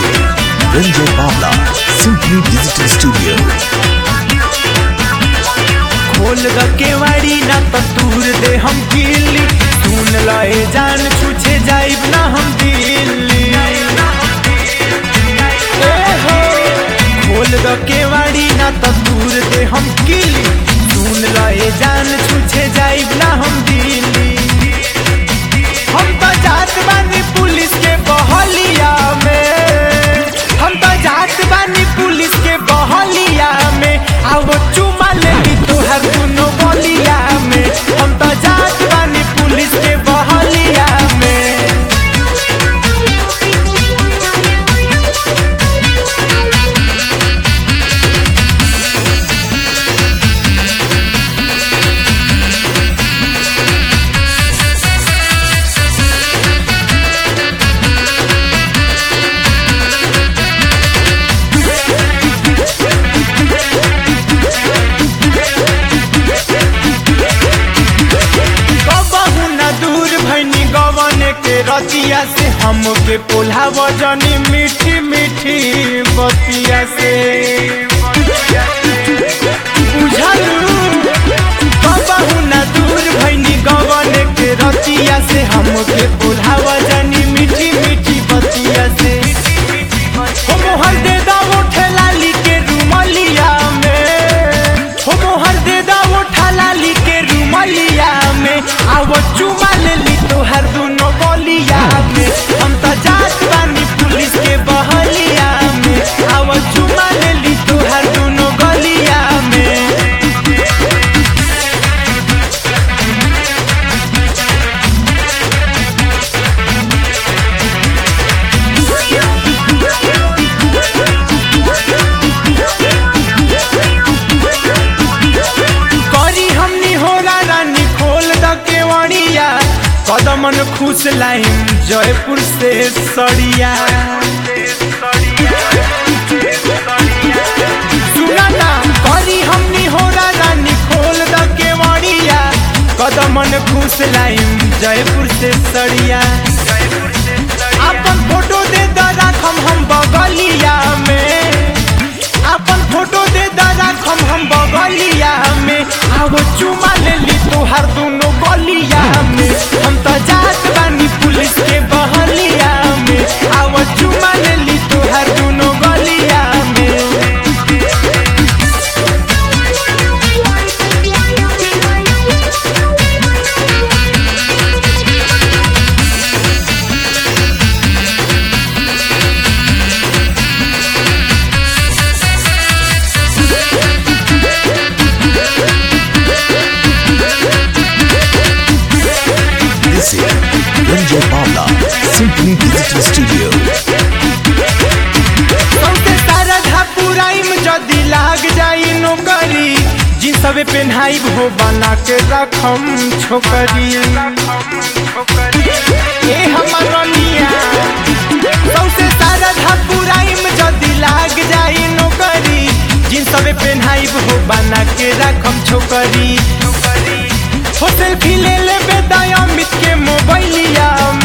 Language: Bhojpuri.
रंजय बावला, सिंपली डिजिटल स्टूडियो। खोल द केवाड़ी ना तो तूर दे हम किल्ली, सुन लए जान छूछे जाइब ना हम दिल्ली। खोल द केवाड़ी ना तो तूर दे हम किल्ली, सुन लए जान छूछे जाइब ना हम दिल्ली। हम तो जात बानी पुलिस के बहलिया में, हम तो जात बानी पुलिस के बहलिया में, आओ चुमा लेनी तोहर दुनो बलिया में। हम तो जात बानी पुलिस के बहलिया में। रतिया से हमके पोल्हा वजनी मीठी मीठी बतिया से बुझलू कबहू ना दूर भैनी गवन के रतिया से हमके पोल्हा वजनी मीठी मीठी बतिया से। हो मोहर दे दाओ ठेलाली के रुमलिया में, हो मोहर दे दाओ ठेलाली के रुमलिया में, आवो चुमा लेली तोहर दुनो बलिया में। हम तो जात बानी पुलिस के बहलिया में, आवो चुमा लेली तोहर दुनो गलिया में। करी हमनी होला रानी खोल द केवड़िया, कदमन खुश लाइन जयपुर से सड़िया। सुना ना करी हमनी होला रानी खोल द केवड़िया, कदमन खुश लाइन जयपुर से सड़िया। अपन फोटो दे द राखम हम बगलिया में, अपन फोटो दे द राखम हम बगलिया में, आवो चुमा लेली तोहर दुनो गलिया में। हम तो जात बानी पुलिस के बहलिया में, आवो चुमा लेली तोहर दुनो गलिया में। रंजय बावला, सिंपली डिजिटल स्टूडियो। सबके सारा धापुराई में जदी लाग जाई नौकरी, जी सबे पेन्हाई हो बना के रखम छोकरी। ए हमर रनिया सबसे सारा धापुराई में जदी लाग जाई नौकरी, जी सबे पेन्हाई हो बना के रखम छोकरी। हो सेल्फी ले ले बेदाया मित के मोबाइलिया